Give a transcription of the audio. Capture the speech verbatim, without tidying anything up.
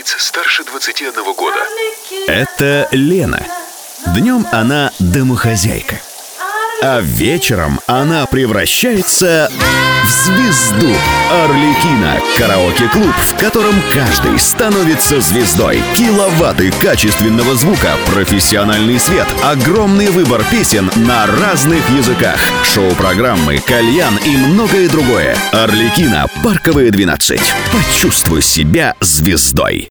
лиц старше двадцати одного года. Это Лена. Днем она домохозяйка, а вечером она превращается в звезду. Арлекино – караоке-клуб, в котором каждый становится звездой. Киловатты качественного звука, профессиональный свет, огромный выбор песен на разных языках, шоу-программы, кальян и многое другое. Арлекино, Парковая, двенадцать. Почувствуй себя звездой.